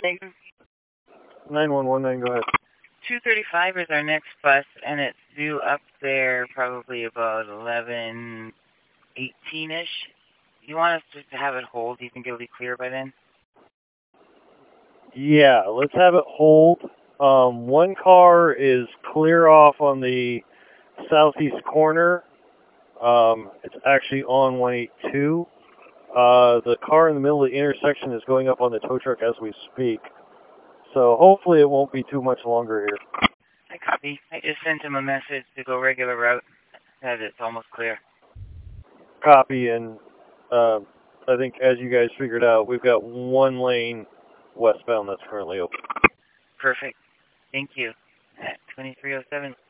Thank 9119, go ahead. 2:35 is our next bus, and it's due up there probably about 11:18ish. You want us just to have it hold? Do you think it'll be clear by then? Yeah, let's have it hold. One car is clear off on the southeast corner. It's actually on 182. The car in the middle of the intersection is going up on the tow truck as we speak. So hopefully it won't be too much longer here. I copy. I just sent him a message to go regular route. That it's almost clear. Copy, and I think as you guys figured out, we've got one lane westbound that's currently open. Perfect. Thank you. At 2307.